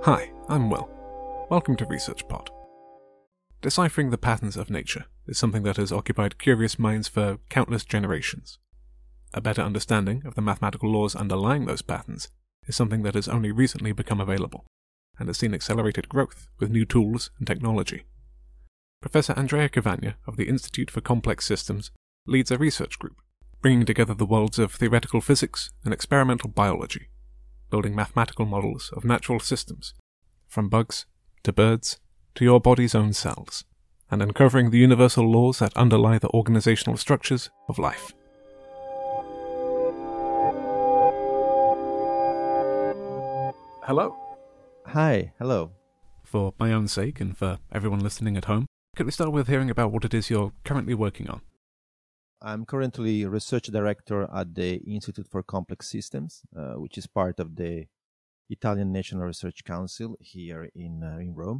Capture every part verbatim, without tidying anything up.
Hi, I'm Will. Welcome to Research Pod. Deciphering the patterns of nature is something that has occupied curious minds for countless generations. A better understanding of the mathematical laws underlying those patterns is something that has only recently become available, and has seen accelerated growth with new tools and technology. Professor Andrea Cavagna of the Institute for Complex Systems leads a research group, bringing together the worlds of theoretical physics and experimental biology, building mathematical models of natural systems, from bugs to birds to your body's own cells, and uncovering the universal laws that underlie the organizational structures of life. Hello. Hi, hello. For my own sake and for everyone listening at home, could we start with hearing about what it is you're currently working on? I'm currently research director at the Institute for Complex Systems, uh, which is part of the Italian National Research Council here in, uh, in Rome.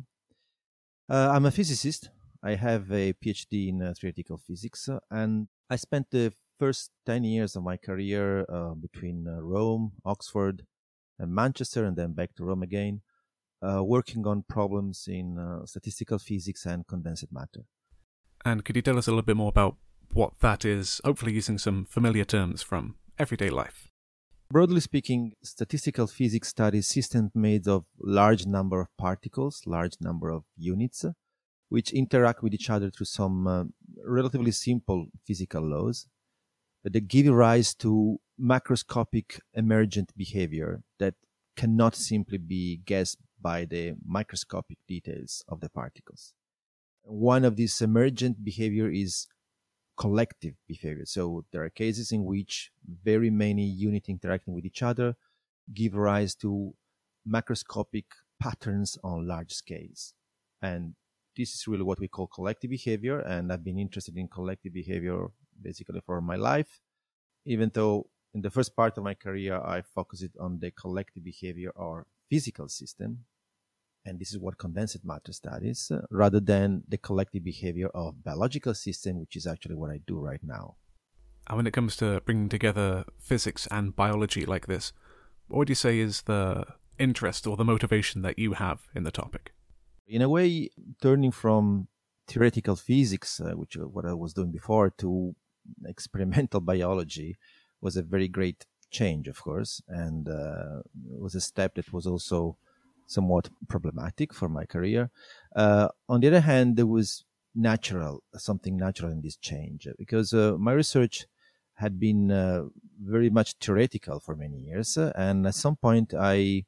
Uh, I'm a physicist. I have a PhD in uh, theoretical physics, uh, and I spent the first ten years of my career uh, between uh, Rome, Oxford, and Manchester, and then back to Rome again, uh, working on problems in uh, statistical physics and condensed matter. And could you tell us a little bit more about what that is, hopefully using some familiar terms from everyday life? Broadly speaking, statistical physics studies systems made of large number of particles, large number of units, uh, which interact with each other through some uh, relatively simple physical laws, but they give rise to macroscopic emergent behavior that cannot simply be guessed by the microscopic details of the particles. One of these emergent behavior is collective behavior. So there are cases in which very many units interacting with each other give rise to macroscopic patterns on large scales. And this is really what we call collective behavior. And I've been interested in collective behavior basically for my life, even though in the first part of my career, I focused on the collective behavior or physical system. And this is what condensed matter studies, uh, rather than the collective behavior of biological system, which is actually what I do right now. And when it comes to bringing together physics and biology like this, what would you say is the interest or the motivation that you have in the topic? In a way, turning from theoretical physics, uh, which is what I was doing before, to experimental biology was a very great change, of course, and uh, it was a step that was also somewhat problematic for my career. Uh, on the other hand, there was natural, something natural in this change, because uh, my research had been uh, very much theoretical for many years, uh, and at some point I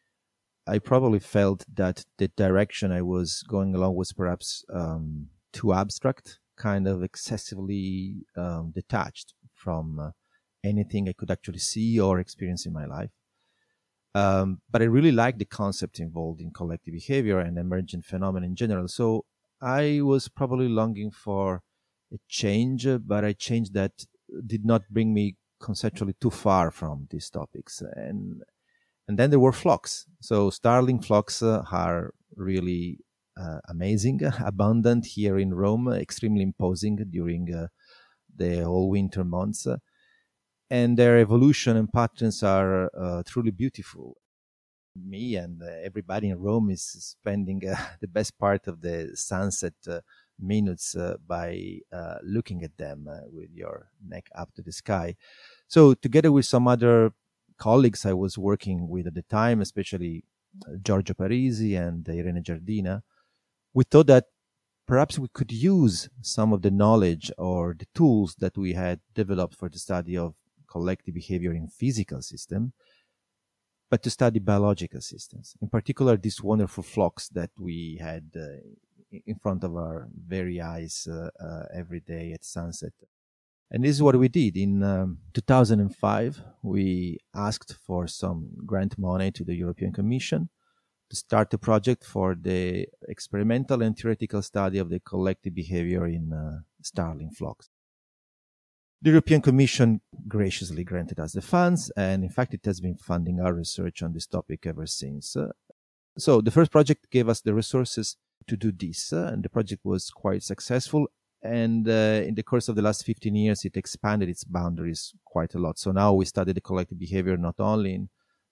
I probably felt that the direction I was going along was perhaps um, too abstract, kind of excessively um, detached from uh, anything I could actually see or experience in my life. Um, but I really like the concept involved in collective behavior and emergent phenomena in general. So I was probably longing for a change, uh, but a change that did not bring me conceptually too far from these topics. And and then there were flocks. So starling flocks uh, are really uh, amazing, abundant here in Rome, extremely imposing during uh, the whole winter months. Uh, and their evolution and patterns are uh, truly beautiful. Me and uh, everybody in Rome is spending uh, the best part of the sunset uh, minutes uh, by uh, looking at them uh, with your neck up to the sky. So together with some other colleagues I was working with at the time, especially uh, Giorgio Parisi and Irene Giardina, we thought that perhaps we could use some of the knowledge or the tools that we had developed for the study of collective behavior in physical systems, but to study biological systems, in particular these wonderful flocks that we had uh, in front of our very eyes uh, uh, every day at sunset. And this is what we did. In um, two thousand five, we asked for some grant money to the European Commission to start a project for the experimental and theoretical study of the collective behavior in uh, starling flocks. The European Commission graciously granted us the funds, and in fact, it has been funding our research on this topic ever since. Uh, so the first project gave us the resources to do this, uh, and the project was quite successful. And uh, in the course of the last fifteen years, it expanded its boundaries quite a lot. So now we study the collective behavior not only in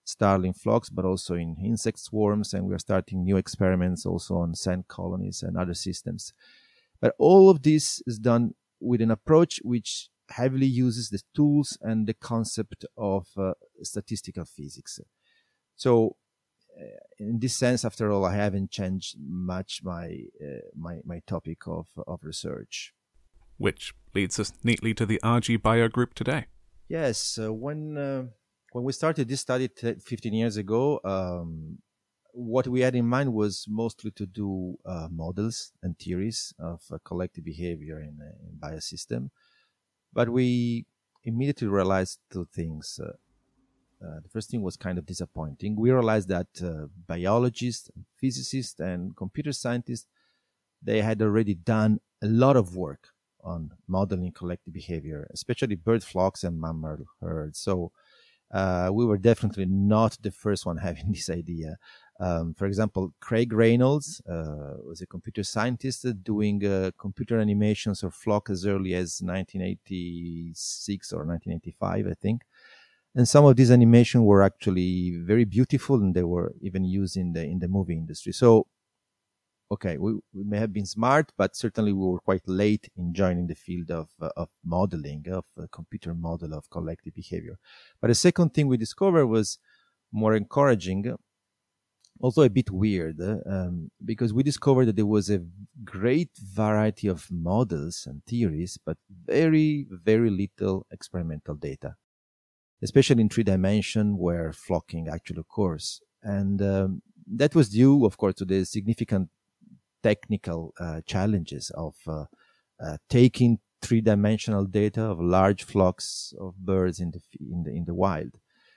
starling flocks, but also in insect swarms, and we are starting new experiments also on sand colonies and other systems. But all of this is done with an approach which heavily uses the tools and the concept of uh, statistical physics. So, uh, in this sense, after all, I haven't changed much my uh, my my topic of of research. Which leads us neatly to the R G Bio group today. Yes, uh, when uh, when we started this study t- fifteen years ago, um, what we had in mind was mostly to do uh, models and theories of uh, collective behavior in a in biosystem. But we immediately realized two things. Uh, uh, the first thing was kind of disappointing. We realized that uh, biologists, physicists, and computer scientists, they had already done a lot of work on modeling collective behavior, especially bird flocks and mammal herds. So uh, we were definitely not the first one having this idea. Um, for example, Craig Reynolds uh, was a computer scientist uh, doing uh, computer animations of flock as early as nineteen eighty-six or nineteen eighty-five, I think. And some of these animations were actually very beautiful, and they were even used in the in the movie industry. So, okay, we, we may have been smart, but certainly we were quite late in joining the field of uh, of modeling, of a computer model of collective behavior. But the second thing we discovered was more encouraging, also a bit weird, um, because we discovered that there was a great variety of models and theories, but very, very little experimental data, especially in three dimension where flocking actually occurs. And um, that was due, of course, to the significant technical uh, challenges of uh, uh, taking three-dimensional data of large flocks of birds in the in the in the wild.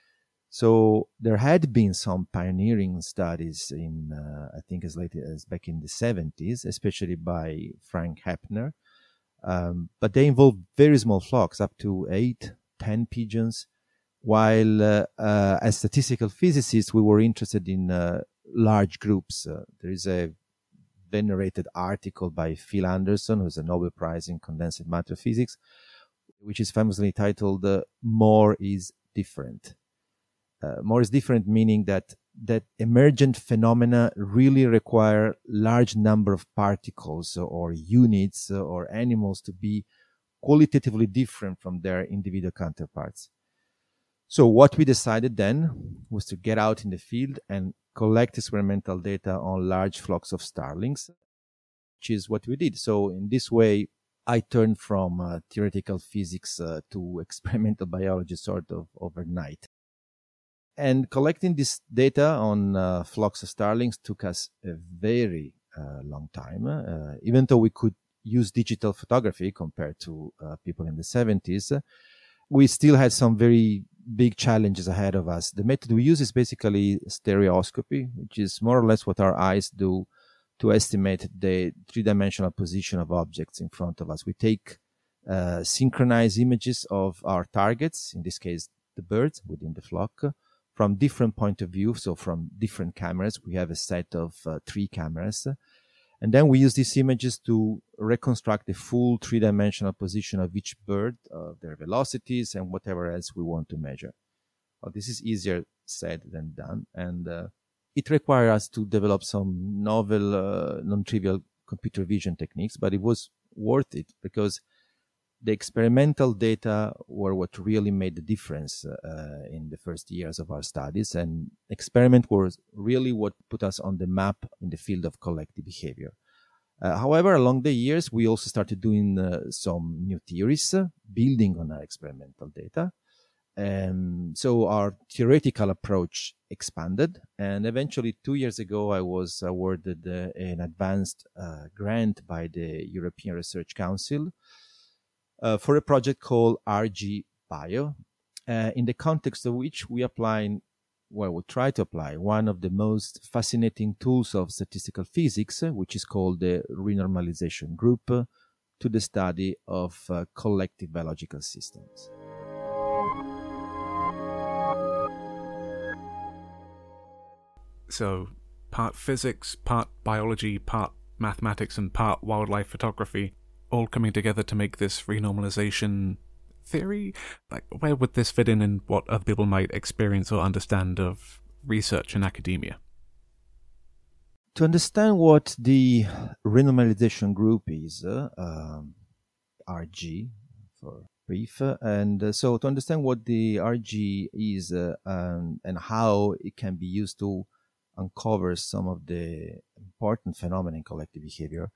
So there had been some pioneering studies in, uh, I think, as late as back in the seventies, especially by Frank Hepner, um, but they involved very small flocks, up to eight, ten pigeons. While uh, uh, as statistical physicists, we were interested in uh, large groups. Uh, there is a venerated article by Phil Anderson, who's a Nobel Prize in condensed matter physics, which is famously titled uh, "More is Different." Uh, more is different, meaning that that emergent phenomena really require large number of particles or units or animals to be qualitatively different from their individual counterparts. So what we decided then was to get out in the field and collect experimental data on large flocks of starlings, which is what we did. So in this way, I turned from uh, theoretical physics uh, to experimental biology sort of overnight. And collecting this data on uh, flocks of starlings took us a very uh, long time, uh, even though we could use digital photography compared to uh, people in the seventies. We still had some very big challenges ahead of us. The method we use is basically stereoscopy, which is more or less what our eyes do to estimate the three-dimensional position of objects in front of us. We take uh, synchronized images of our targets, in this case, the birds within the flock, from different point of view. So from different cameras, we have a set of uh, three cameras. And then we use these images to reconstruct the full three-dimensional position of each bird, uh, their velocities, and whatever else we want to measure. Well, this is easier said than done. And uh, it requires us to develop some novel, uh, non-trivial computer vision techniques, but it was worth it because the experimental data were what really made the difference uh, in the first years of our studies. And experiment was really what put us on the map in the field of collective behavior. Uh, however, along the years, we also started doing uh, some new theories, uh, building on our experimental data. And so our theoretical approach expanded. And eventually, two years ago, I was awarded uh, an advanced uh, grant by the European Research Council Uh, for a project called R G Bio, uh, in the context of which we apply, well, we try to apply one of the most fascinating tools of statistical physics, uh, which is called the renormalization group, uh, to the study of uh, collective biological systems. So, part physics, part biology, part mathematics, and part wildlife photography, all coming together to make this renormalization theory? Like, where would this fit in in what other people might experience or understand of research in academia? To understand what the renormalization group is, uh, um, R G for brief, uh, and uh, so to understand what the R G is uh, um, and how it can be used to uncover some of the important phenomena in collective behavior,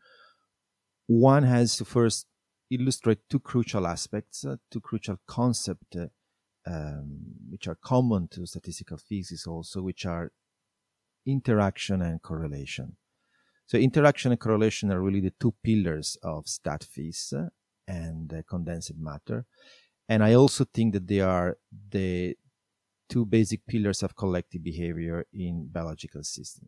one has to first illustrate two crucial aspects, uh, two crucial concepts, uh, um, which are common to statistical physics also, which are interaction and correlation. So interaction and correlation are really the two pillars of stat phys uh, and uh, condensed matter. And I also think that they are the two basic pillars of collective behavior in biological systems.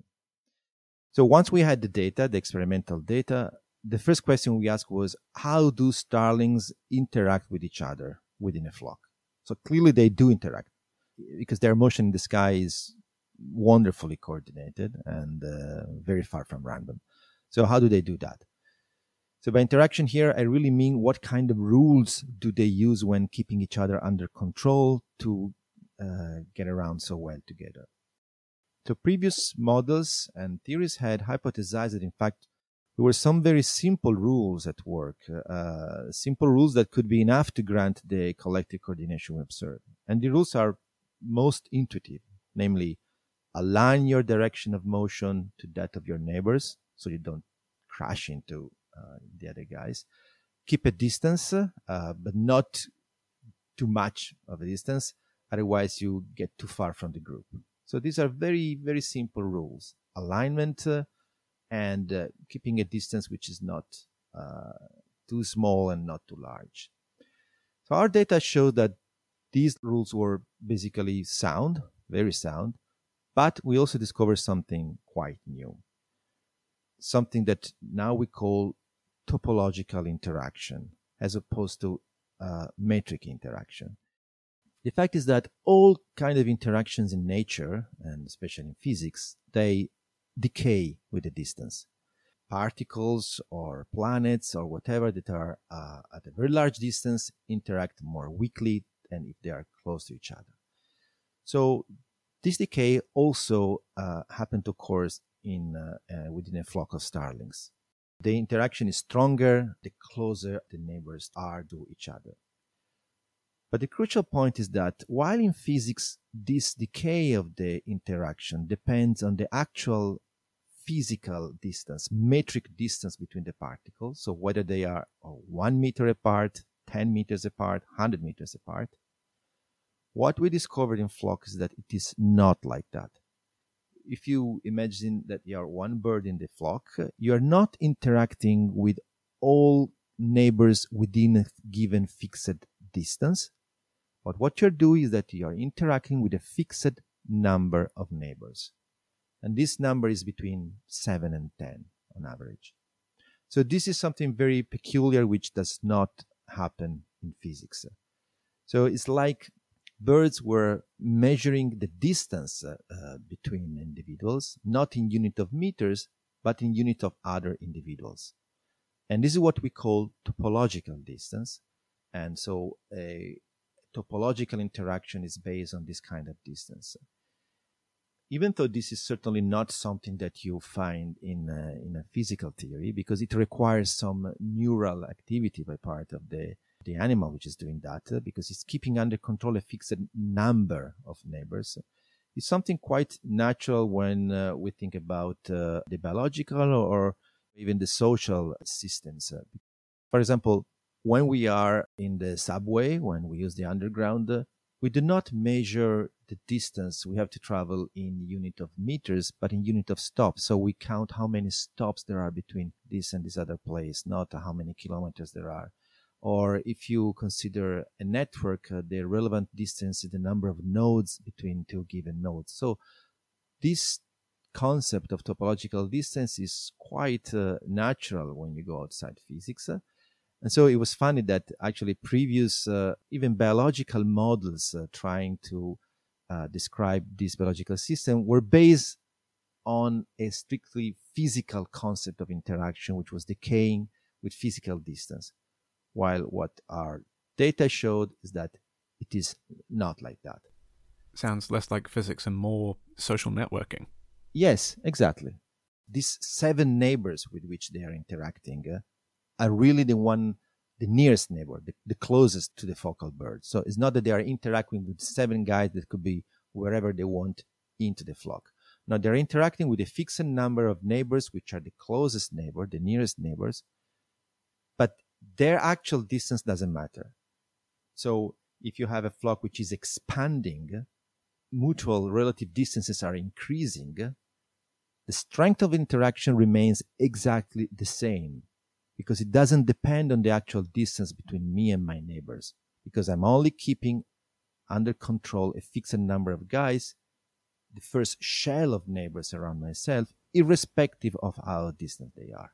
So once we had the data, the experimental data, the first question we asked was, how do starlings interact with each other within a flock? So clearly they do interact because their motion in the sky is wonderfully coordinated and uh, very far from random. So how do they do that? So by interaction here, I really mean what kind of rules do they use when keeping each other under control to uh, get around so well together? So previous models and theories had hypothesized that in fact there were some very simple rules at work, uh, simple rules that could be enough to grant the collective coordination we observe. And the rules are most intuitive, namely align your direction of motion to that of your neighbors so you don't crash into uh, the other guys. Keep a distance, uh, but not too much of a distance. Otherwise, you get too far from the group. So these are very, very simple rules. Alignment uh, and uh, keeping a distance which is not uh, too small and not too large. So our data showed that these rules were basically sound, very sound. But we also discovered something quite new, something that now we call topological interaction, as opposed to uh, metric interaction. The fact is that all kind of interactions in nature, and especially in physics, they decay with the distance. Particles or planets or whatever that are uh, at a very large distance interact more weakly than if they are close to each other. So this decay also uh, happened to occur in, uh, uh, within a flock of starlings. The interaction is stronger the closer the neighbors are to each other. But the crucial point is that while in physics this decay of the interaction depends on the actual physical distance, metric distance between the particles, so whether they are one meter apart, ten meters apart, one hundred meters apart, what we discovered in flock is that it is not like that. If you imagine that you are one bird in the flock, you are not interacting with all neighbors within a given fixed distance. But what you're doing is that you are interacting with a fixed number of neighbors. And this number is between seven and ten on average. So this is something very peculiar which does not happen in physics. So it's like birds were measuring the distance uh, uh, between individuals, not in unit of meters, but in unit of other individuals. And this is what we call topological distance. And so a topological interaction is based on this kind of distance. Even though this is certainly not something that you find in a, in a physical theory, because it requires some neural activity by part of the the animal which is doing that, uh, because it's keeping under control a fixed number of neighbors. It's something quite natural when uh, we think about uh, the biological or even the social systems. Uh, for example, when we are in the subway, when we use the underground, uh, we do not measure the distance we have to travel in unit of meters, but in unit of stops. So we count how many stops there are between this and this other place, not how many kilometers there are. Or if you consider a network, uh, the relevant distance is the number of nodes between two given nodes. So this concept of topological distance is quite uh, natural when you go outside physics. Uh, and so it was funny that actually previous, uh, even biological models uh, trying to uh, describe this biological system were based on a strictly physical concept of interaction, which was decaying with physical distance. While what our data showed is that it is not like that. Sounds less like physics and more social networking. Yes, exactly. These seven neighbors with which they are interacting uh, are really the one, the nearest neighbor, the, the closest to the focal bird. So it's not that they are interacting with seven guys that could be wherever they want into the flock. Now they're interacting with a fixed number of neighbors, which are the closest neighbor, the nearest neighbors, but their actual distance doesn't matter. So if you have a flock which is expanding, mutual relative distances are increasing, the strength of interaction remains exactly the same because it doesn't depend on the actual distance between me and my neighbors, because I'm only keeping under control a fixed number of guys, the first shell of neighbors around myself, irrespective of how distant they are.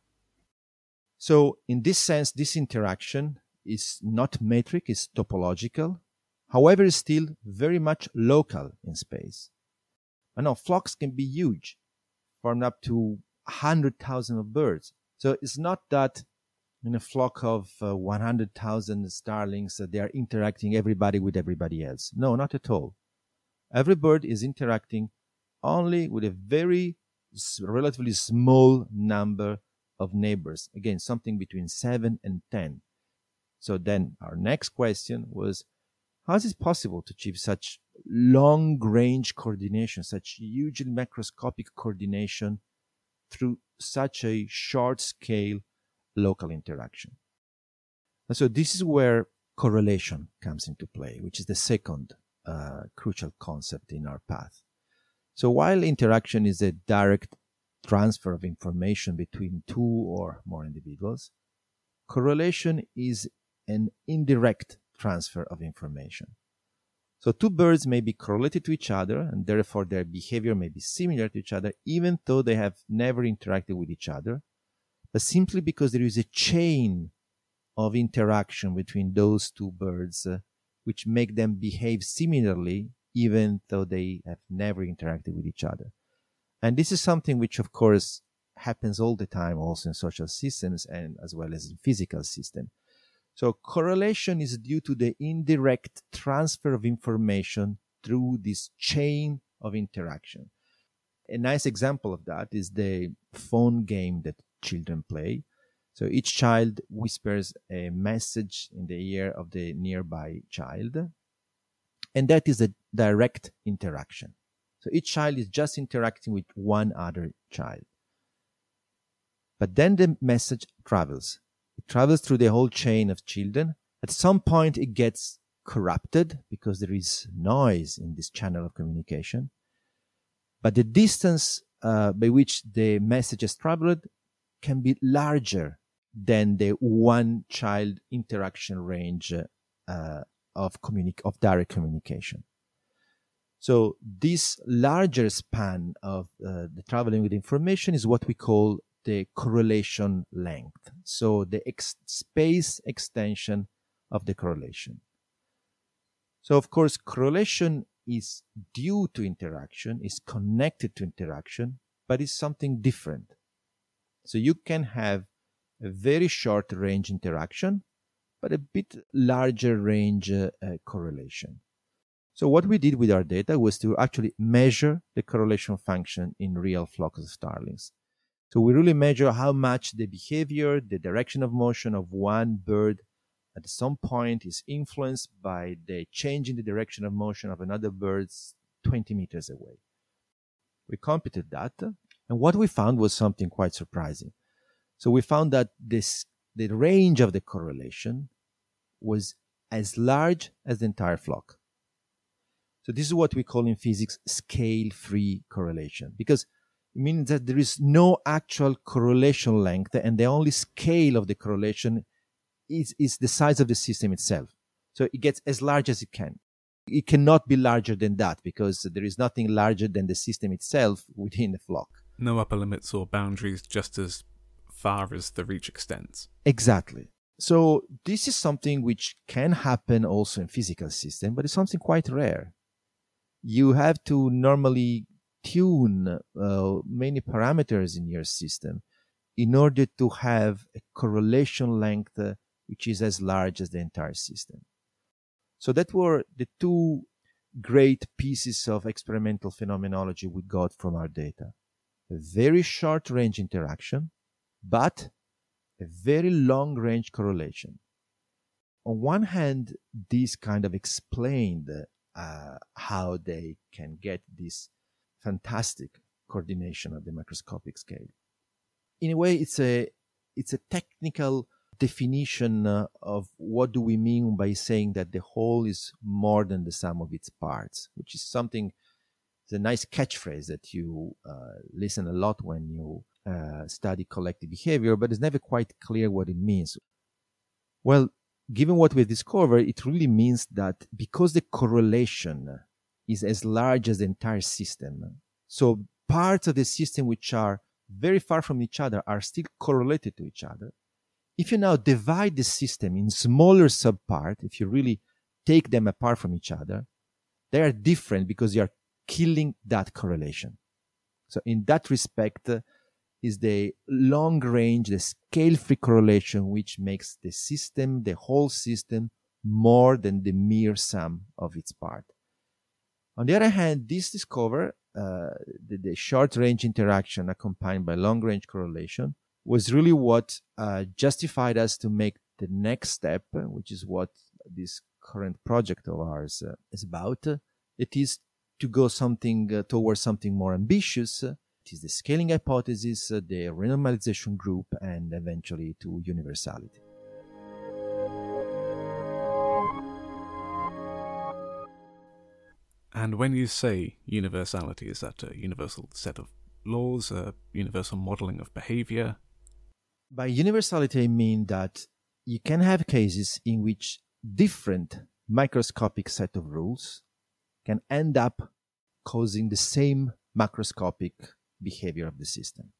So in this sense, this interaction is not metric, it's topological. However, it's still very much local in space. And now flocks can be huge, formed up to one hundred thousand of birds. So it's not that in a flock of uh, one hundred thousand starlings, uh, they are interacting everybody with everybody else. No, not at all. Every bird is interacting only with a very relatively small number of neighbors. Again, something between seven and ten. So then our next question was, how is it possible to achieve such long-range coordination, such hugely macroscopic coordination through such a short-scale local interaction? And so this is where correlation comes into play, which is the second uh, crucial concept in our path. So while interaction is a direct transfer of information between two or more individuals, correlation is an indirect transfer of information. So two birds may be correlated to each other, and therefore their behavior may be similar to each other, even though they have never interacted with each other, but simply because there is a chain of interaction between those two birds uh, which make them behave similarly, even though they have never interacted with each other. And this is something which, of course, happens all the time also in social systems and as well as in physical systems. So correlation is due to the indirect transfer of information through this chain of interaction. A nice example of that is the phone game that children play. So each child whispers a message in the ear of the nearby child, and that is a direct interaction. So each child is just interacting with one other child. But then the message travels. It travels through the whole chain of children. At some point, it gets corrupted because there is noise in this channel of communication. But the distance uh, by which the message has traveled can be larger than the one child interaction range uh, of, communi- of direct communication. So this larger span of uh, the traveling with information is what we call the correlation length. So the ex- space extension of the correlation. So of course, correlation is due to interaction, is connected to interaction, but is something different. So you can have a very short range interaction, but a bit larger range uh, uh, correlation. So what we did with our data was to actually measure the correlation function in real flocks of starlings. So we really measure how much the behavior, the direction of motion of one bird at some point is influenced by the change in the direction of motion of another bird twenty meters away. We computed that, and what we found was something quite surprising. So we found that this the range of the correlation was as large as the entire flock. So this is what we call in physics scale-free correlation, because it means that there is no actual correlation length, and the only scale of the correlation is, is the size of the system itself. So it gets as large as it can. It cannot be larger than that, because there is nothing larger than the system itself within the flock. No upper limits or boundaries, just as far as the reach extends. Exactly. So this is something which can happen also in physical systems, but it's something quite rare. You have to normally tune uh, many parameters in your system in order to have a correlation length uh, which is as large as the entire system. So that were the two great pieces of experimental phenomenology we got from our data. A very short-range interaction, but a very long-range correlation. On one hand, this kind of explained uh, how they can get this fantastic coordination at the microscopic scale. In a way, it's a it's a technical definition uh, of what do we mean by saying that the whole is more than the sum of its parts, which is something, it's a nice catchphrase that you uh, listen a lot when you uh, study collective behavior, but it's never quite clear what it means. Well, given what we discovered, it really means that because the correlation is as large as the entire system, so parts of the system which are very far from each other are still correlated to each other. If you now divide the system in smaller subparts, if you really take them apart from each other, they are different because you are killing that correlation. So in that respect uh, is the long range, the scale-free correlation, which makes the system, the whole system, more than the mere sum of its part. On the other hand, this discover, uh, the, the short-range interaction accompanied by long-range correlation, was really what uh, justified us to make the next step, which is what this current project of ours uh, is about. It is to go something uh, towards something more ambitious. It is the scaling hypothesis, uh, the renormalization group, and eventually to universality. And when you say universality, is that a universal set of laws, a universal modeling of behavior? By universality, I mean that you can have cases in which different microscopic set of rules can end up causing the same macroscopic behavior of the system.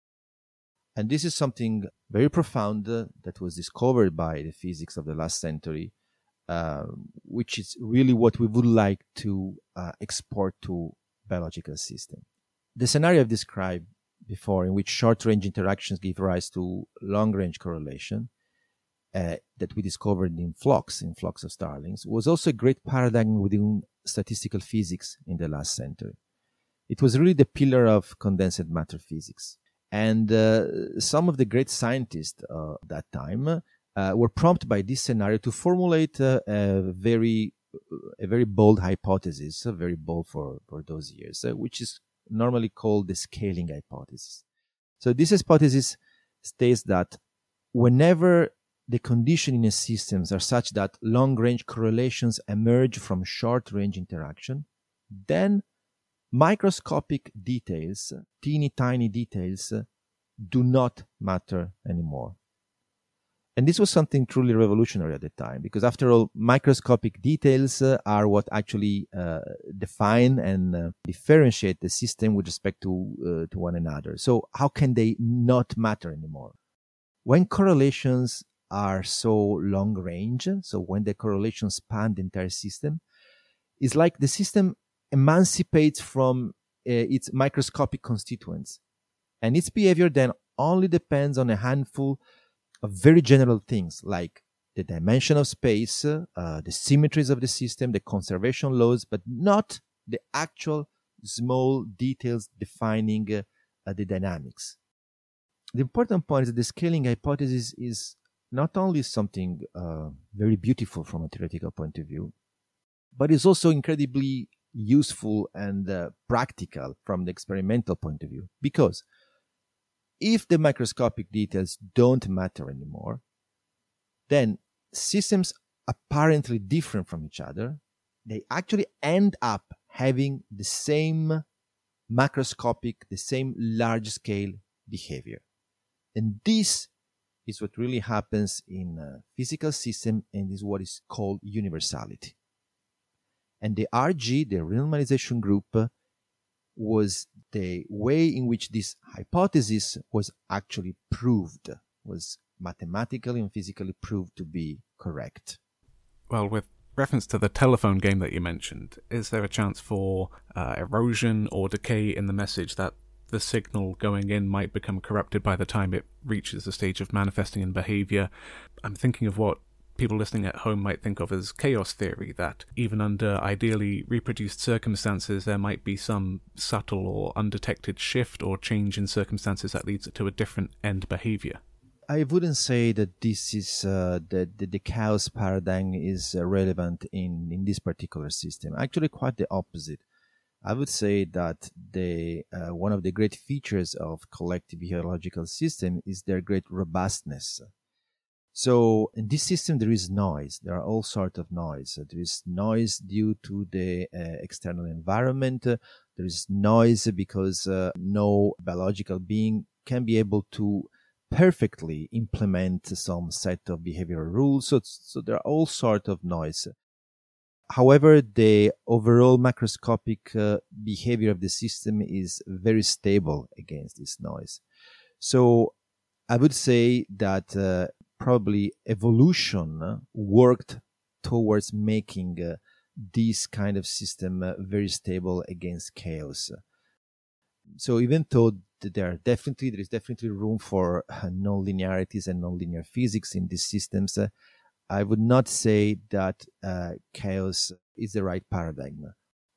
And this is something very profound uh, that was discovered by the physics of the last century, uh, which is really what we would like to uh, export to biological system. The scenario I've described before, in which short-range interactions give rise to long-range correlation, uh, that we discovered in flocks, in flocks of starlings, was also a great paradigm within statistical physics in the last century. It was really the pillar of condensed matter physics. And uh, some of the great scientists uh, at that time uh, were prompted by this scenario to formulate uh, a very a very bold hypothesis, uh, very bold for, for those years, uh, which is normally called the scaling hypothesis. So this hypothesis states that whenever the conditions in a system are such that long-range correlations emerge from short-range interaction, then microscopic details, teeny tiny details, do not matter anymore. And this was something truly revolutionary at the time, because after all, microscopic details uh, are what actually uh, define and uh, differentiate the system with respect to uh, to one another. So how can they not matter anymore? When correlations are so long range, so when the correlations span the entire system, it's like the system emancipates from uh, its microscopic constituents, and its behavior then only depends on a handful of very general things like the dimension of space, uh, the symmetries of the system, the conservation laws, but not the actual small details defining uh, uh, the dynamics. The important point is that the scaling hypothesis is not only something uh, very beautiful from a theoretical point of view, but it's also incredibly useful and uh, practical from the experimental point of view, because if the microscopic details don't matter anymore, then systems apparently different from each other, they actually end up having the same macroscopic, the same large-scale behavior. And this is what really happens in a physical system, and is what is called universality. And the R G, the renormalization group, was the way in which this hypothesis was actually proved, was mathematically and physically proved to be correct. Well, with reference to the telephone game that you mentioned, is there a chance for uh, erosion or decay in the message, that the signal going in might become corrupted by the time it reaches the stage of manifesting in behavior? I'm thinking of what people listening at home might think of as chaos theory, that even under ideally reproduced circumstances there might be some subtle or undetected shift or change in circumstances that leads to a different end behavior. I wouldn't say that this is uh, that the, the chaos paradigm is uh, relevant in, in this particular system. Actually, quite the opposite. I would say that the uh, one of the great features of collective behaviorological system is their great robustness. So in this system, there is noise. There are all sorts of noise. There is noise due to the uh, external environment. There is noise because uh, no biological being can be able to perfectly implement some set of behavioral rules. So, so there are all sorts of noise. However, the overall macroscopic uh, behavior of the system is very stable against this noise. So I would say that uh, probably evolution worked towards making uh, this kind of system uh, very stable against chaos. So even though there are definitely there is definitely room for uh, non-linearities and non-linear physics in these systems, uh, I would not say that uh, chaos is the right paradigm.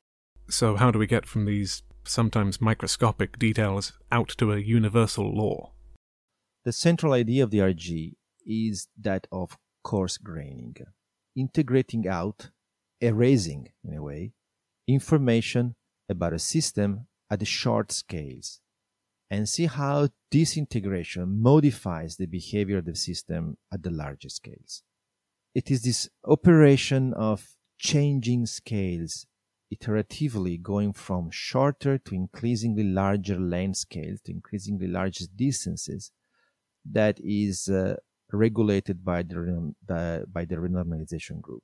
So how do we get from these sometimes microscopic details out to a universal law? The central idea of the R G is that of coarse graining, integrating out, erasing, in a way, information about a system at the short scales, and see how this integration modifies the behavior of the system at the larger scales. It is this operation of changing scales, iteratively going from shorter to increasingly larger length scales, to increasingly larger distances, that is uh, regulated by the, the, by the renormalization group.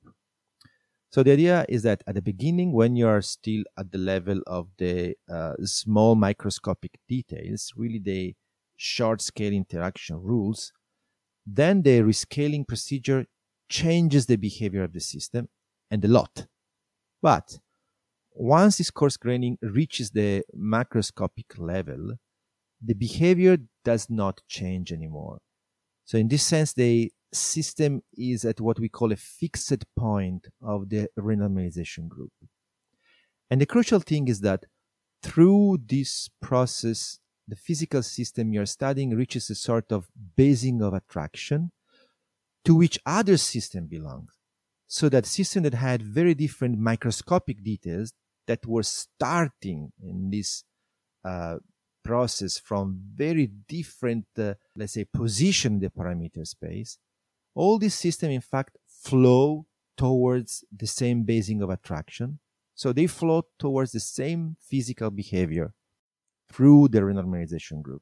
So the idea is that at the beginning, when you are still at the level of the uh, small microscopic details, really the short scale interaction rules, then the rescaling procedure changes the behavior of the system, and a lot. But once this coarse graining reaches the macroscopic level, the behavior does not change anymore. So in this sense, the system is at what we call a fixed point of the renormalization group. And the crucial thing is that through this process, the physical system you're studying reaches a sort of basing of attraction to which other system belongs. So that system that had very different microscopic details that were starting in this uh, process from very different, uh, let's say, position in the parameter space, all these systems, in fact, flow towards the same basing of attraction. So they flow towards the same physical behavior through the renormalization group.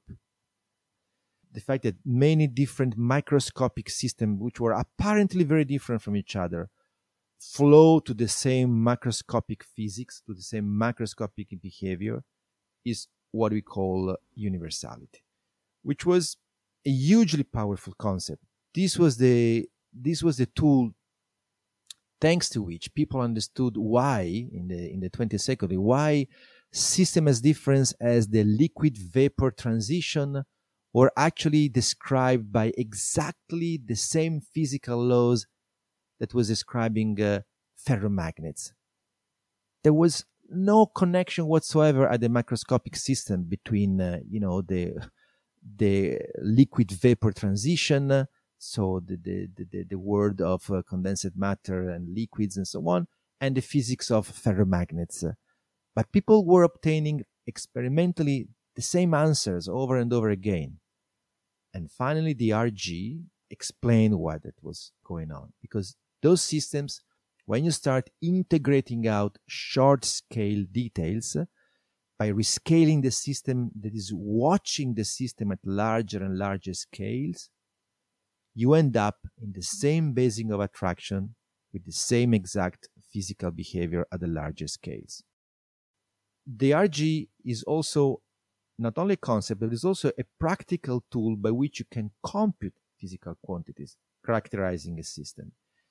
The fact that many different microscopic systems, which were apparently very different from each other, flow to the same macroscopic physics, to the same macroscopic behavior, is what we call universality, which was a hugely powerful concept. This was the this was the tool thanks to which people understood why in the in the twentieth century why system as different as the liquid vapor transition were actually described by exactly the same physical laws that was describing uh, ferromagnets. There was no connection whatsoever at the macroscopic system between, uh, you know, the the liquid vapor transition, uh, so the the the, the world of uh, condensed matter and liquids and so on, and the physics of ferromagnets. But people were obtaining experimentally the same answers over and over again. And finally, the R G explained why that was going on, because those systems, when you start integrating out short-scale details by rescaling the system that is watching the system at larger and larger scales, you end up in the same basing of attraction with the same exact physical behavior at the larger scales. The R G is also not only a concept, but is also a practical tool by which you can compute physical quantities characterizing a system.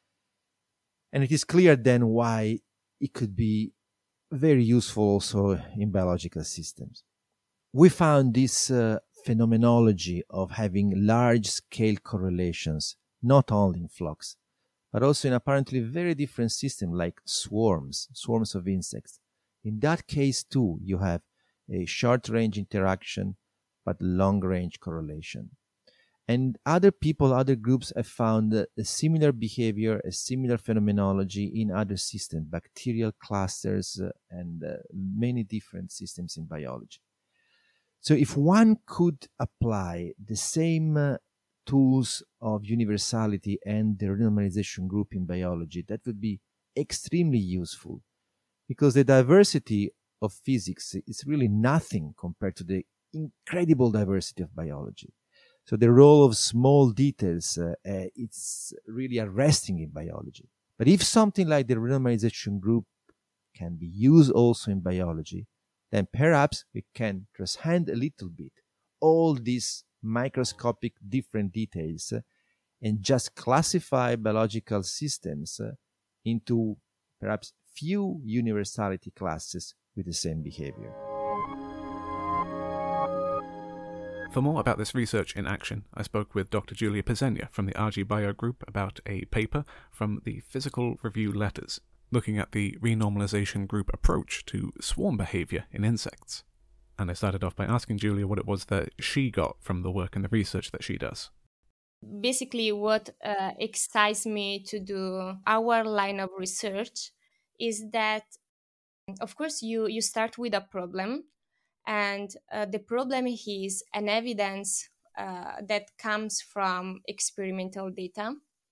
And it is clear then why it could be very useful also in biological systems. We found this uh, phenomenology of having large-scale correlations, not only in flux, but also in apparently very different systems like swarms, swarms of insects. In that case, too, you have a short-range interaction, but long-range correlation. And other people, other groups have found a similar behavior, a similar phenomenology in other systems, bacterial clusters, uh, and uh, many different systems in biology. So if one could apply the same uh, tools of universality and the renormalization group in biology, that would be extremely useful, because the diversity of physics is really nothing compared to the incredible diversity of biology. So the role of small details, uh, uh, it's really arresting in biology. But if something like the renormalization group can be used also in biology, then perhaps we can transcend a little bit all these microscopic different details uh, and just classify biological systems uh, into perhaps few universality classes with the same behavior. For more about this research in action, I spoke with Doctor Giulia Pesegna from the AgiBio group about a paper from the Physical Review Letters, looking at the renormalization group approach to swarm behavior in insects. And I started off by asking Giulia what it was that she got from the work and the research that she does. Basically, what uh, excites me to do our line of research is that, of course, you, you start with a problem, and uh, the problem is an evidence uh, that comes from experimental data.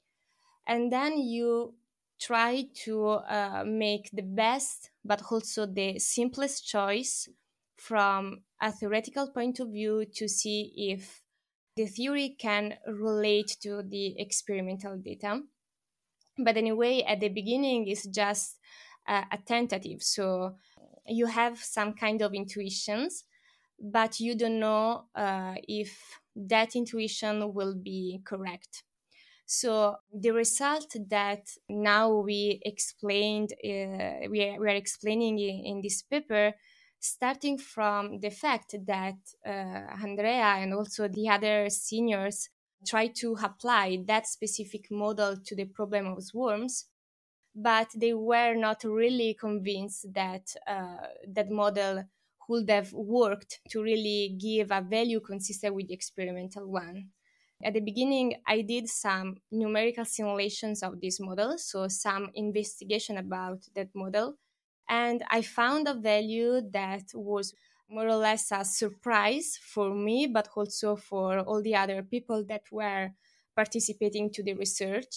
And then you try to uh, make the best, but also the simplest choice from a theoretical point of view to see if the theory can relate to the experimental data. But anyway, at the beginning, it's just uh, a tentative. So you have some kind of intuitions, but you don't know uh, if that intuition will be correct. So the result that now we explained, uh, we, are, we are explaining in, in this paper, starting from the fact that uh, Andrea and also the other seniors try to apply that specific model to the problem of swarms, but they were not really convinced that uh, that model would have worked to really give a value consistent with the experimental one. At the beginning, I did some numerical simulations of this model, so some investigation about that model, and I found a value that was more or less a surprise for me, but also for all the other people that were participating to the research.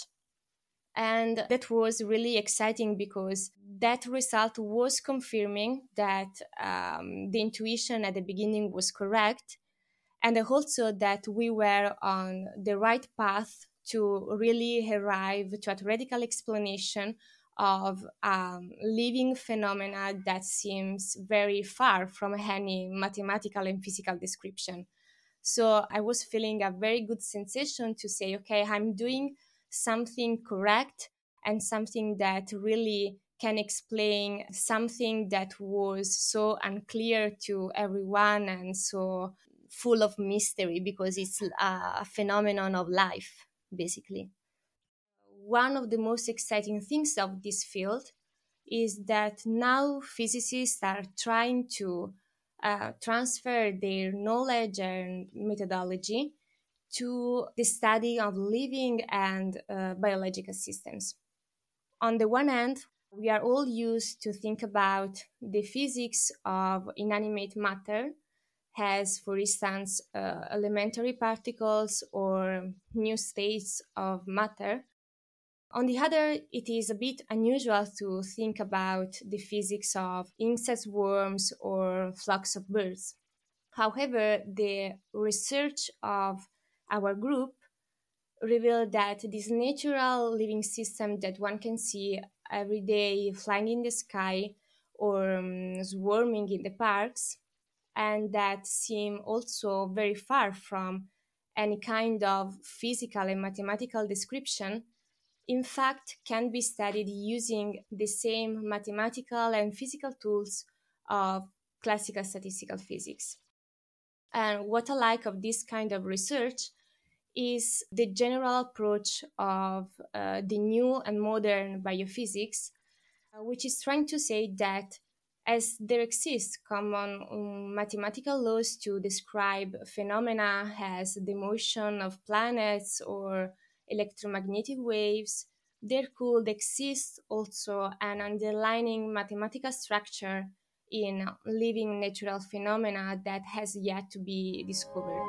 And that was really exciting because that result was confirming that um, the intuition at the beginning was correct, and also that we were on the right path to really arrive to a theoretical explanation of um, living phenomena that seems very far from any mathematical and physical description. So I was feeling a very good sensation to say, okay, I'm doing something correct and something that really can explain something that was so unclear to everyone and so full of mystery because it's a phenomenon of life, basically. One of the most exciting things of this field is that now physicists are trying to uh, transfer their knowledge and methodology to the study of living and uh, biological systems. On the one hand, we are all used to think about the physics of inanimate matter as, for instance, uh, elementary particles or new states of matter. On the other, it is a bit unusual to think about the physics of insect swarms or flocks of birds. However, the research of our group revealed that this natural living system that one can see every day flying in the sky or um, swarming in the parks, and that seem also very far from any kind of physical and mathematical description, in fact, can be studied using the same mathematical and physical tools of classical statistical physics. And what I like of this kind of research is the general approach of uh, the new and modern biophysics, uh, which is trying to say that as there exist common um, mathematical laws to describe phenomena as the motion of planets or electromagnetic waves, there could exist also an underlying mathematical structure in living natural phenomena that has yet to be discovered.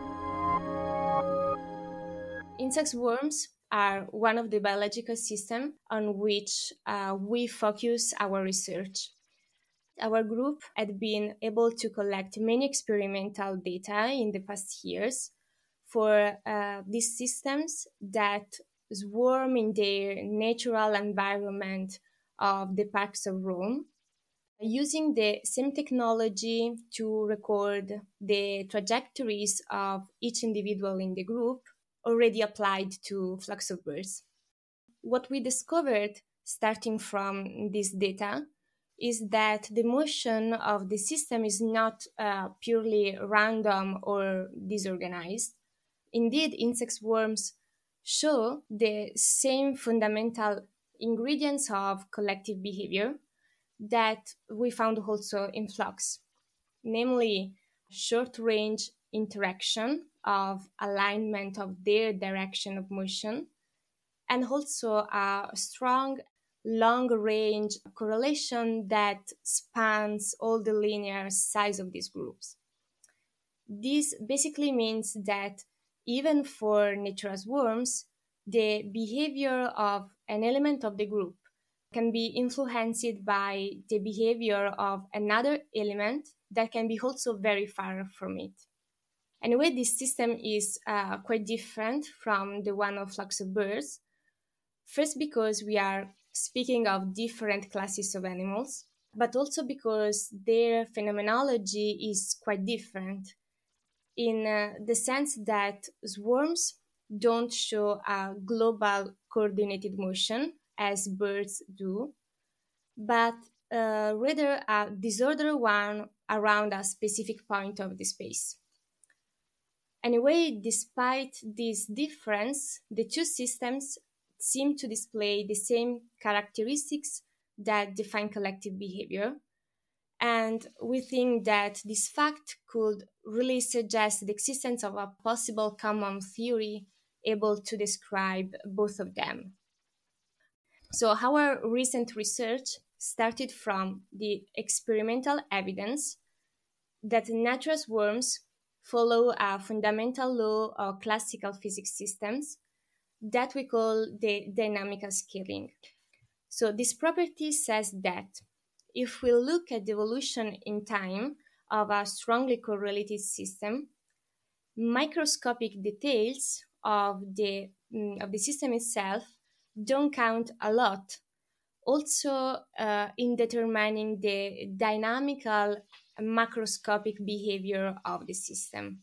Insect worms are one of the biological systems on which uh, we focus our research. Our group had been able to collect many experimental data in the past years for uh, these systems that swarm in their natural environment of the parks of Rome, using the same technology to record the trajectories of each individual in the group already applied to flocks of birds. What we discovered starting from this data is that the motion of the system is not uh, purely random or disorganized. Indeed, insect swarms show the same fundamental ingredients of collective behavior that we found also in flocks, namely short-range interaction of alignment of their direction of motion, and also a strong long-range correlation that spans all the linear size of these groups. This basically means that even for natural swarms, the behavior of an element of the group can be influenced by the behavior of another element that can be also very far from it. Anyway, this system is uh, quite different from the one of flocks of birds. First, because we are speaking of different classes of animals, but also because their phenomenology is quite different in uh, the sense that swarms don't show a global coordinated motion as birds do, but uh, rather a disordered one around a specific point of the space. Anyway, despite this difference, the two systems seem to display the same characteristics that define collective behavior. And we think that this fact could really suggest the existence of a possible common theory able to describe both of them. So our recent research started from the experimental evidence that natural swarms follow a fundamental law of classical physics systems that we call the dynamical scaling. So this property says that if we look at the evolution in time of a strongly correlated system, microscopic details of the, of the system itself don't count a lot, also uh, in determining the dynamical macroscopic behavior of the system.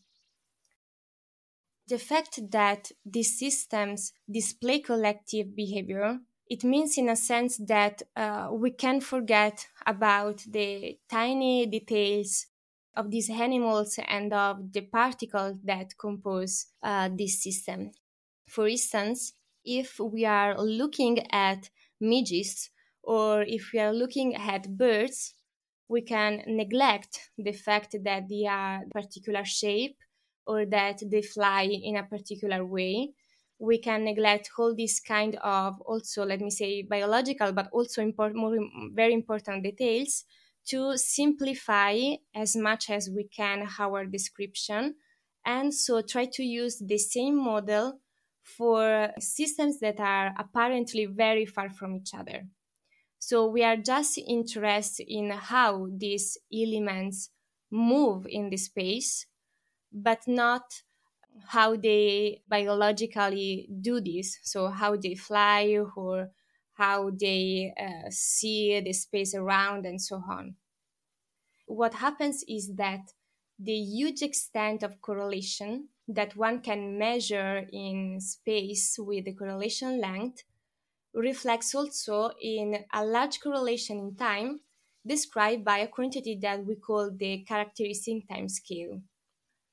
The fact that these systems display collective behavior, it means in a sense that uh, we can forget about the tiny details of these animals and of the particles that compose uh, this system. For instance, if we are looking at midges or if we are looking at birds, we can neglect the fact that they are particular shape or that they fly in a particular way. We can neglect all these kind of also, let me say, biological, but also import, more, very important details to simplify as much as we can our description, and so try to use the same model for systems that are apparently very far from each other. So we are just interested in how these elements move in the space, but not how they biologically do this. So how they fly or how they uh, see the space around and so on. What happens is that the huge extent of correlation that one can measure in space with the correlation length reflects also in a large correlation in time described by a quantity that we call the characteristic time scale.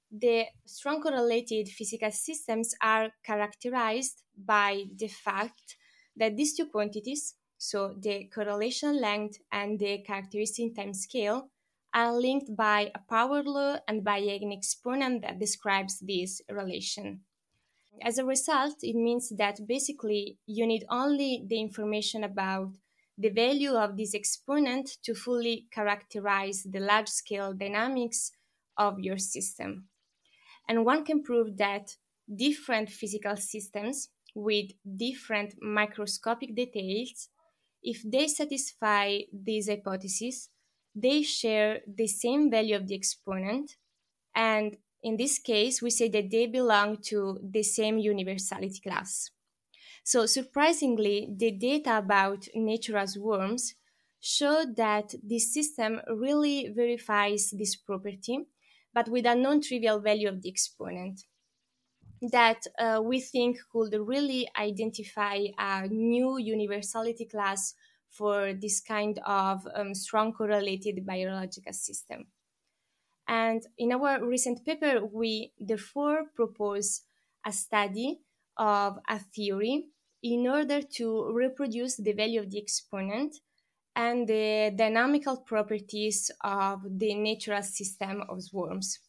The strong correlated physical systems are characterized by the fact that these two quantities, so the correlation length and the characteristic time scale, are linked by a power law and by an exponent that describes this relation. As a result, it means that basically you need only the information about the value of this exponent to fully characterize the large-scale dynamics of your system. And one can prove that different physical systems with different microscopic details, if they satisfy these hypotheses, they share the same value of the exponent, and in this case, we say that they belong to the same universality class. So surprisingly, the data about natural swarms show that this system really verifies this property, but with a non-trivial value of the exponent that uh, we think could really identify a new universality class for this kind of um, strong correlated biological system. And in our recent paper, we therefore propose a study of a theory in order to reproduce the value of the exponent and the dynamical properties of the natural system of swarms.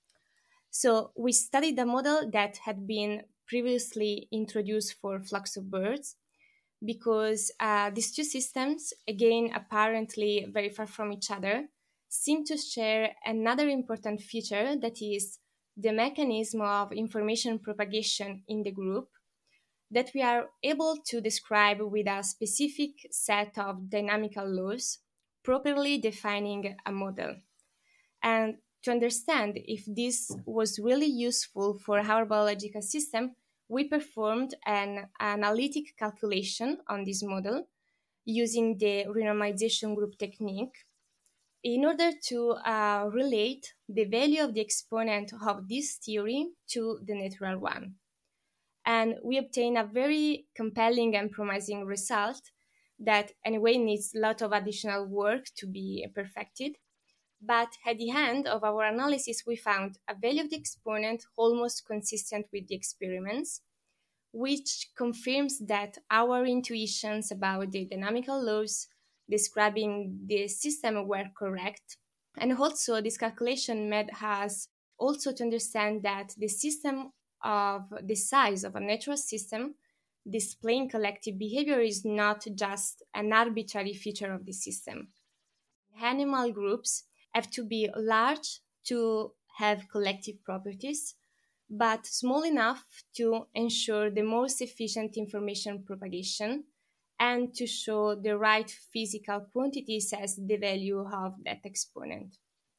So we studied a model that had been previously introduced for flocks of birds, because uh, these two systems, again apparently very far from each other, seem to share another important feature, that is the mechanism of information propagation in the group, that we are able to describe with a specific set of dynamical laws, properly defining a model. And to understand if this was really useful for our biological system, we performed an analytic calculation on this model using the renormalization group technique in order to uh, relate the value of the exponent of this theory to the natural one. And we obtain a very compelling and promising result that anyway needs a lot of additional work to be perfected. But at the end of our analysis, we found a value of the exponent almost consistent with the experiments, which confirms that our intuitions about the dynamical laws describing the system were correct. And also, this calculation made us also to understand that the system of the size of a natural system displaying collective behavior is not just an arbitrary feature of the system. Animal groups have to be large to have collective properties, but small enough to ensure the most efficient information propagation and to show the right physical quantities as the value of that exponent.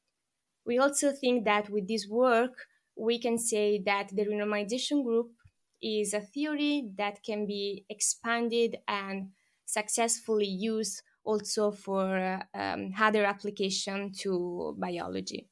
We also think that with this work, we can say that the renormalization group is a theory that can be expanded and successfully used also for um, other application to biology.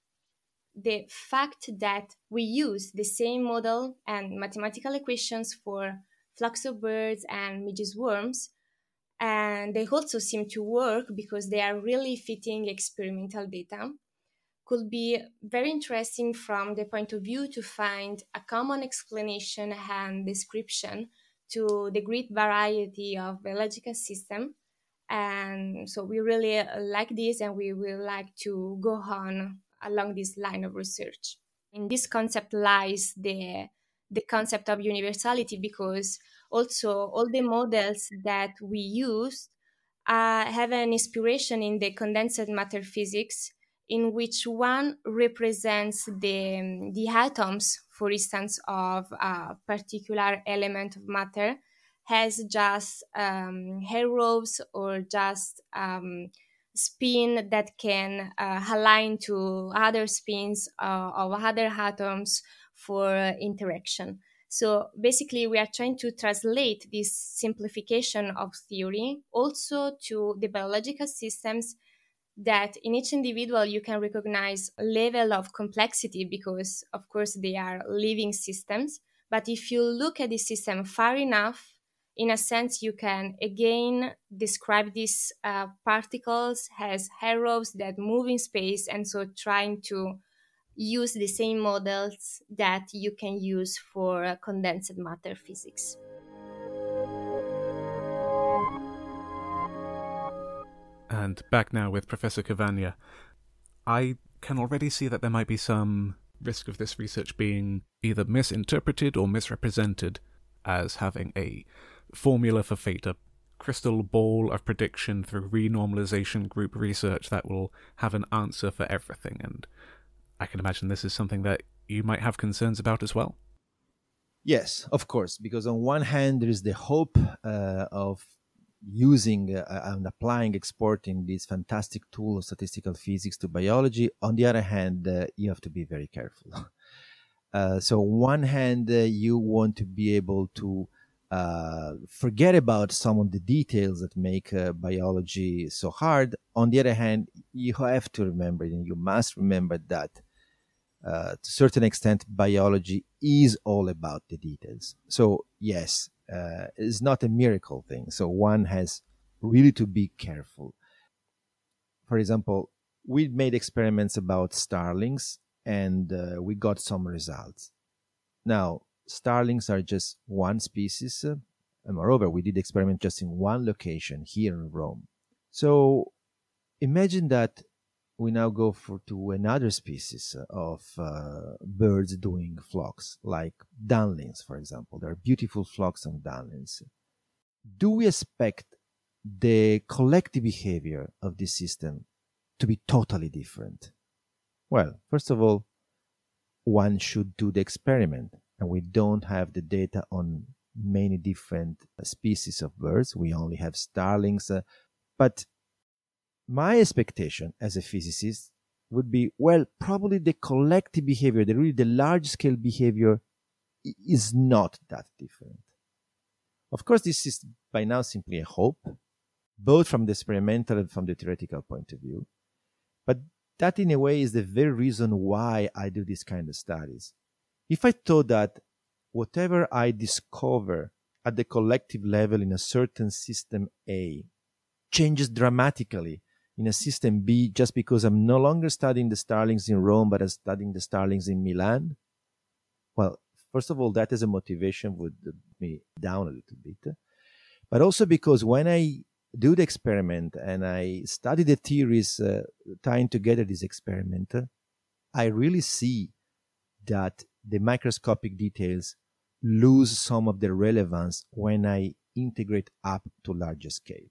The fact that we use the same model and mathematical equations for flocks of birds and midge worms, and they also seem to work because they are really fitting experimental data, could be very interesting from the point of view to find a common explanation and description to the great variety of biological systems. And so we really like this, and we will like to go on along this line of research. In this concept lies the, the concept of universality, because also all the models that we use uh, have an inspiration in the condensed matter physics, in which one represents the, the atoms, for instance, of a particular element of matter, has just um, arrows or just um, spin that can uh, align to other spins uh, of other atoms for uh, interaction. So basically, we are trying to translate this simplification of theory also to the biological systems, that in each individual you can recognize a level of complexity because, of course, they are living systems. But if you look at the system far enough, in a sense, you can again describe these uh, particles as arrows that move in space, and so trying to use the same models that you can use for uh, condensed matter physics. And back now with Professor Cavagna. I can already see that there might be some risk of this research being either misinterpreted or misrepresented as having a formula for fate, a crystal ball of prediction through renormalization group research that will have an answer for everything. And I can imagine this is something that you might have concerns about as well. Yes, of course, because on one hand, there is the hope uh, of using uh, and applying, exporting this fantastic tool of statistical physics to biology. On the other hand, uh, you have to be very careful. Uh, so on one hand, uh, you want to be able to uh, forget about some of the details that make uh, biology so hard. On the other hand, you have to remember, and you must remember that uh, to a certain extent, biology is all about the details. So yes, uh, it's not a miracle thing. So one has really to be careful. For example, we made experiments about starlings, and uh, we got some results. Now, starlings are just one species, uh, and moreover, we did experiment just in one location here in Rome. So imagine that we now go for to another species of uh, birds doing flocks, like downlings, for example. There are beautiful flocks of downlings. Do we expect the collective behavior of this system to be totally different? Well, first of all, one should do the experiment, and we don't have the data on many different species of birds. We only have starlings, uh, but my expectation as a physicist would be, well, probably the collective behavior, the really the large-scale behavior is not that different. Of course, this is by now simply a hope, both from the experimental and from the theoretical point of view. But that, in a way, is the very reason why I do this kind of studies. If I thought that whatever I discover at the collective level in a certain system A changes dramatically in a system B just because I'm no longer studying the starlings in Rome, but I'm studying the starlings in Milan, well, first of all, that as a motivation would put me down a little bit. But also because when I do the experiment and I study the theories uh, tying together this experiment, uh, I really see that the microscopic details lose some of their relevance when I integrate up to larger scale.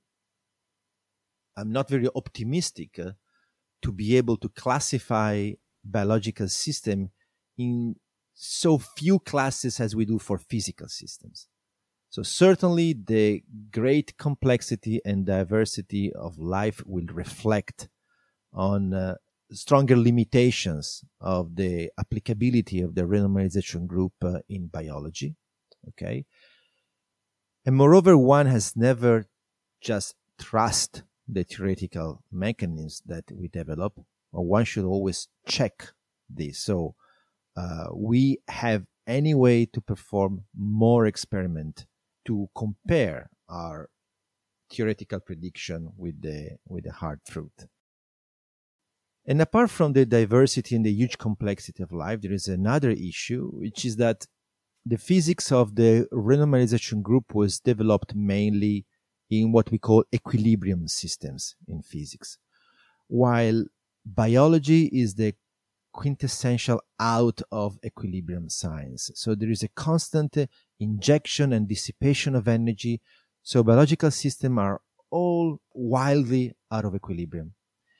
I'm not very optimistic uh, to be able to classify biological system in so few classes as we do for physical systems. So certainly the great complexity and diversity of life will reflect on uh, stronger limitations of the applicability of the renormalization group uh, in biology. Okay. And moreover, one has never just trust the theoretical mechanisms that we develop, or one should always check this. So uh, we have any way to perform more experiment to compare our theoretical prediction with the with the hard truth. And apart from the diversity and the huge complexity of life, there is another issue, which is that the physics of the renormalization group was developed mainly in what we call equilibrium systems in physics, while biology is the quintessential out of equilibrium science. So there is a constant uh, injection and dissipation of energy. So biological systems are all wildly out of equilibrium.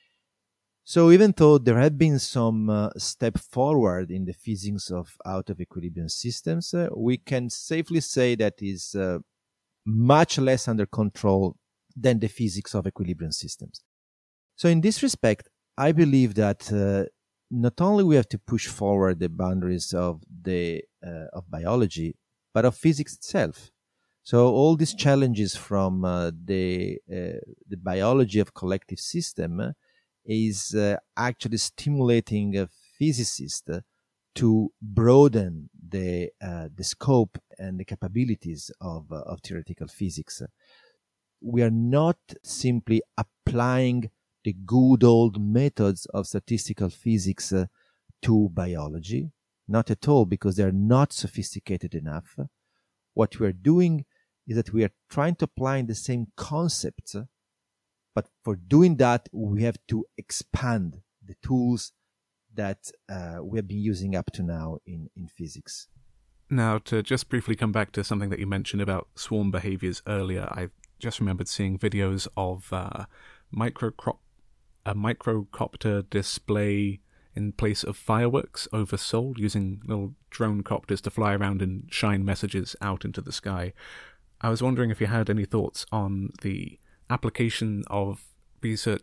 So even though there have been some uh, step forward in the physics of out of equilibrium systems, uh, we can safely say that is uh, much less under control than the physics of equilibrium systems. So in this respect, I believe that uh, not only we have to push forward the boundaries of the uh, of biology, but of physics itself. So all these challenges from uh, the uh, the biology of collective system uh, is uh, actually stimulating a physicist uh, to broaden the uh, the scope and the capabilities of uh, of theoretical physics. We are not simply applying the good old methods of statistical physics uh, to biology, not at all, because they're not sophisticated enough. What we're doing is that we are trying to apply the same concepts, but for doing that, we have to expand the tools that uh, we have been using up to now in, in physics. Now, to just briefly come back to something that you mentioned about swarm behaviors earlier, I just remembered seeing videos of uh, microcrop, a microcopter display in place of fireworks over Seoul, using little drone copters to fly around and shine messages out into the sky. I was wondering if you had any thoughts on the application of research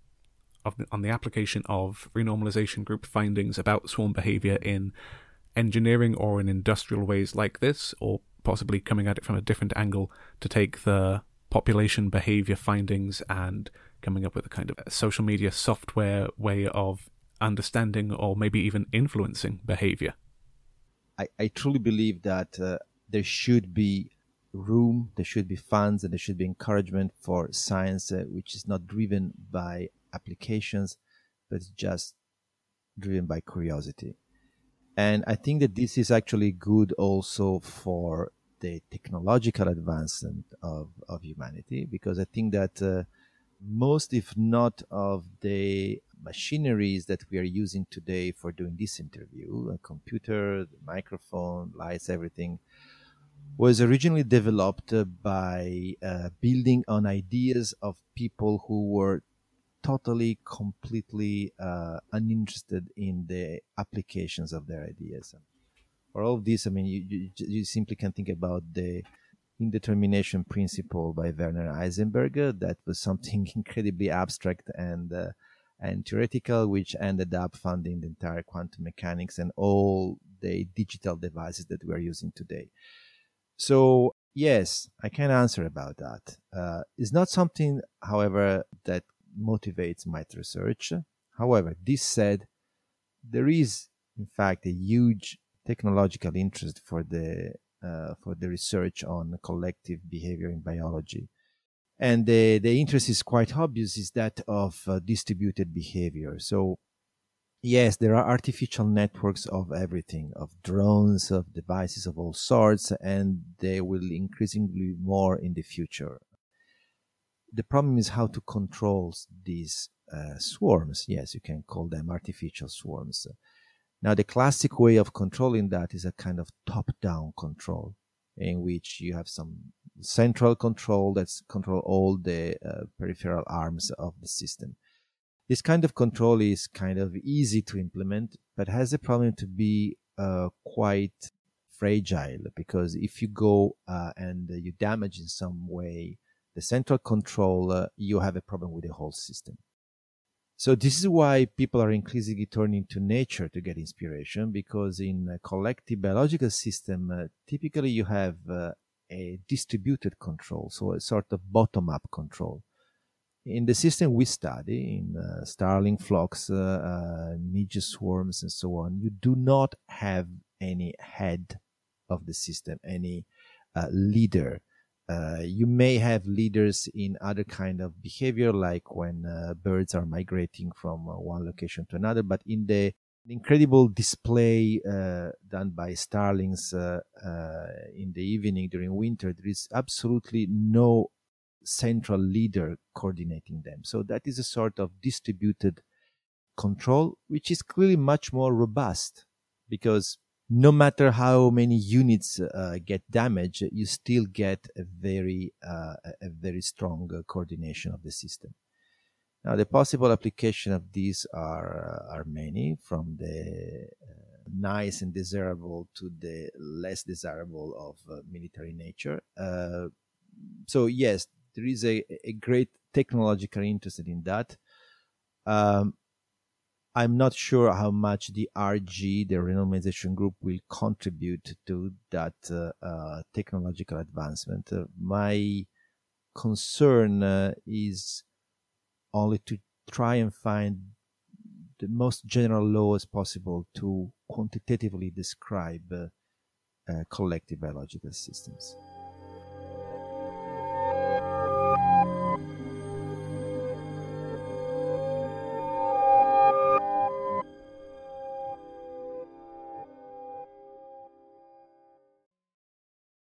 of the, on the application of renormalization group findings about swarm behavior in engineering or in industrial ways like this, or possibly coming at it from a different angle to take the population behavior findings and coming up with a kind of a social media software way of understanding or maybe even influencing behavior. I, I truly believe that uh, there should be room, there should be funds, and there should be encouragement for science uh, which is not driven by applications, but just driven by curiosity. And I think that this is actually good also for the technological advancement of, of humanity, because I think that uh, most, if not of the machineries that we are using today for doing this interview, a computer, the microphone, lights, everything, was originally developed uh, by uh, building on ideas of people who were totally, completely uh, uninterested in the applications of their ideas. For all of this, I mean, you, you, you simply can think about the indetermination principle by Werner Heisenberg. That was something incredibly abstract and uh, and theoretical, which ended up funding the entire quantum mechanics and all the digital devices that we are using today. So, yes, I can answer about that. Uh, it's not something, however, that motivates my research. However, this said, there is, in fact, a huge technological interest for the uh, for the research on collective behavior in biology. And the, the interest is quite obvious, is that of uh, distributed behavior. So, yes, there are artificial networks of everything, of drones, of devices of all sorts, and they will increasingly more in the future. The problem is how to control these uh, swarms. Yes, you can call them artificial swarms. Now, the classic way of controlling that is a kind of top-down control, in which you have some central control that's control all the uh, peripheral arms of the system. This kind of control is kind of easy to implement, but has the problem to be uh, quite fragile, because if you go uh, and uh, you damage in some way the central control, uh, you have a problem with the whole system. So this is why people are increasingly turning to nature to get inspiration, because in a collective biological system, uh, typically you have uh, a distributed control, so a sort of bottom-up control. In the system we study, in uh, starling flocks, uh, uh, midge swarms, and so on, you do not have any head of the system, any uh, leader. Uh, you may have leaders in other kind of behavior, like when uh, birds are migrating from uh, one location to another. But in the incredible display uh, done by starlings uh, uh, in the evening during winter, there is absolutely no central leader coordinating them. So that is a sort of distributed control, which is clearly much more robust, because no matter how many units uh, get damaged, you still get a very, uh, a very strong uh, coordination of the system. Now, the possible application of these are uh, are many, from the uh, nice and desirable to the less desirable of uh, military nature. Uh, so, yes, there is a, a great technological interest in that. Um, I'm not sure how much the R G, the renormalization group, will contribute to that uh, uh, technological advancement. Uh, my concern uh, is only to try and find the most general laws possible to quantitatively describe uh, uh, collective biological systems.